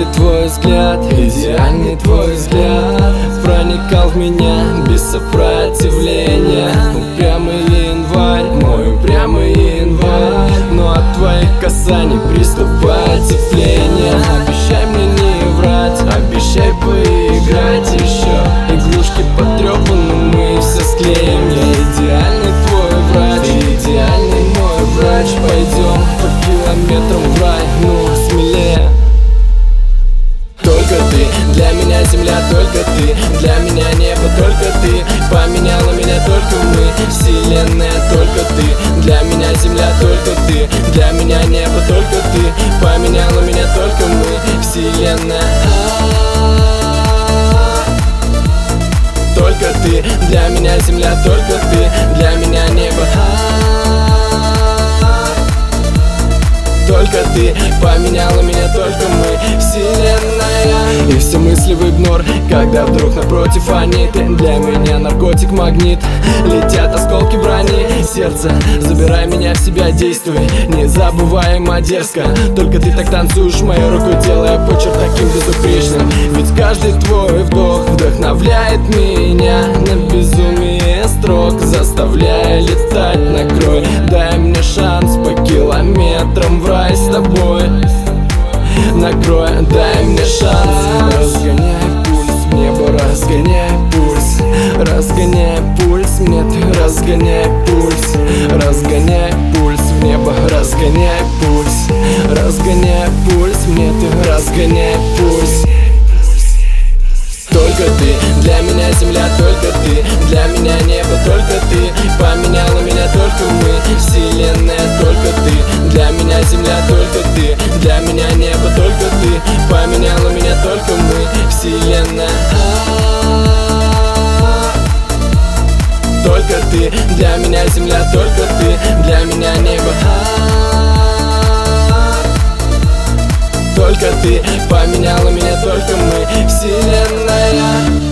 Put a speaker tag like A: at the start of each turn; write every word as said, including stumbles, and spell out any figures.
A: каждый твой взгляд, идеальный твой взгляд проникал в меня без сопротивления. Упрямый январь, мой упрямый январь, но от твоих касаний приступ потепления. Обещай мне не врать, обещай поиграть еще. Игрушки потрепаны, мы все склеим. Я идеальный твой врач, идеальный мой врач. Пойдем по километрам в рай, ну смелее. Только ты, для меня земля, только ты, для меня небо, только ты. Поменяла меня только мы, вселенная, только ты. Для меня земля, только ты, для меня небо, только ты. Поменяла меня только мы, вселенная. Только ты, для меня земля, только ты, для меня небо. Только ты, поменяла меня только мы, вселенная. И все мысли в игнор, когда вдруг напротив они. Ты для меня наркотик, магнит, летят осколки брони. Сердце, забирай меня в себя, действуй незабываемо дерзко. Только ты так танцуешь моей рукой, делая почерк таким безупречным. Ведь каждый твой вдох вдохновляет меня на безумие строк, заставляя летать. Накрой, дай мне шанс по километрам в рай с тобой. Накрой, дай мне шанс. Разгоняй пульс в небо, разгоняй пульс. Разгоняй пульс, мне ты разгоняй пульс. Разгоняй пульс в небо, разгоняй пульс. Разгоняй пульс, мне ты разгоняй пульс. Только ты, для меня земля, только ты, для меня небо, только ты. Поменяла меня только мы, вселенная, только ты. Для меня земля, только ты, для меня небо, только ты. Поменяла меня только мы, вселенная. Только ты, для меня земля, только ты, для меня небо. Только ты, поменяла меня только мы, вселенная.